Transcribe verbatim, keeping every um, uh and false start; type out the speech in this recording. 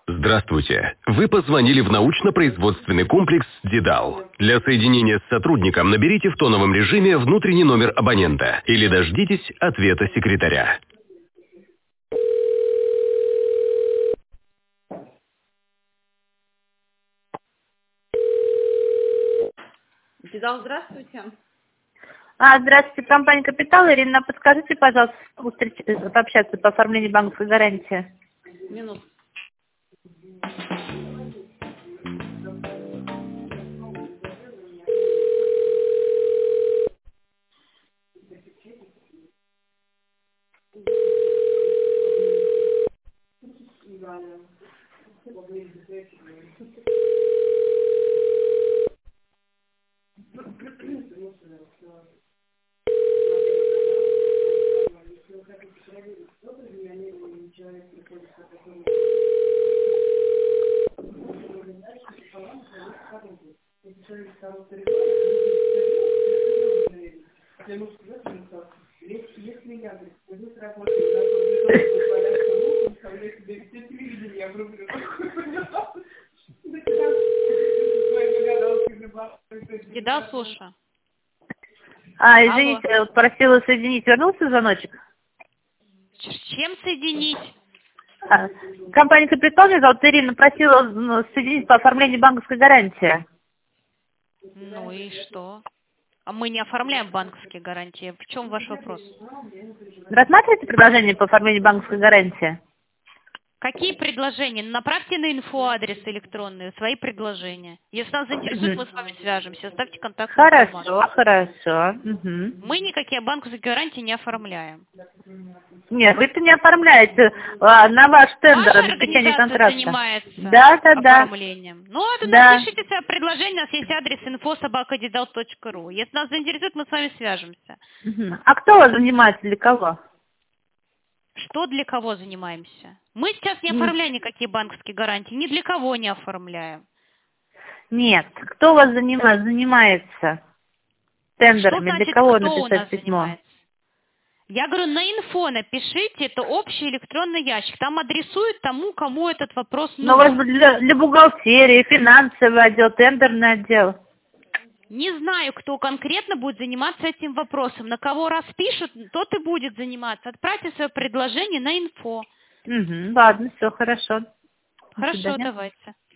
Здравствуйте. Вы позвонили в научно-производственный комплекс «Дедал». Для соединения с сотрудником наберите в тоновом режиме внутренний номер абонента или дождитесь ответа секретаря. Дедал, здравствуйте. А, здравствуйте, компания «Капитал». Ирина, подскажите, пожалуйста, смогу встреч- пообщаться по оформлению банковской гарантии? Минуту. Дедал, слушаю. А, извините, я вот просила соединить. Вернулся звоночек? С чем соединить? А, компания «Капитал», меня зовут Ирина, просила ну, соединить по оформлению банковской гарантии. Ну и что? А мы не оформляем банковские гарантии. В чем ваш вопрос? Рассматриваете предложение по оформлению банковской гарантии? Какие предложения? Направьте на инфо-адрес электронный свои предложения. Если нас заинтересует, мы с вами свяжемся. Оставьте контактную информацию. Хорошо, хорошо. Угу. Мы никакие банковские гарантии не оформляем. Нет, вы-то не оформляете а, на ваш тендер Ваша обеспечение организация контракта. занимается Да, да, да. оформлением. Ну, вот Да. напишите свое предложение, у нас есть адрес инфо собака дедал точка ру. Если нас заинтересует, мы с вами свяжемся. Угу. А кто у вас занимается, для кого? Что для кого занимаемся? Мы сейчас не М. оформляем никакие банковские гарантии, ни для кого не оформляем. Нет, кто у вас занима- занимается тендерами? Что значит, Для кого кто у написать нас письмо? занимается? Я говорю, на инфо напишите, это общий электронный ящик. Там адресуют тому, кому этот вопрос Ну, у вас нужен. для, для бухгалтерии, финансовый отдел, тендерный отдел. Не знаю, кто конкретно будет заниматься этим вопросом. На кого распишут, тот и будет заниматься. Отправьте свое предложение на инфо. Угу, ладно, все хорошо. До Хорошо, свидания. давайте.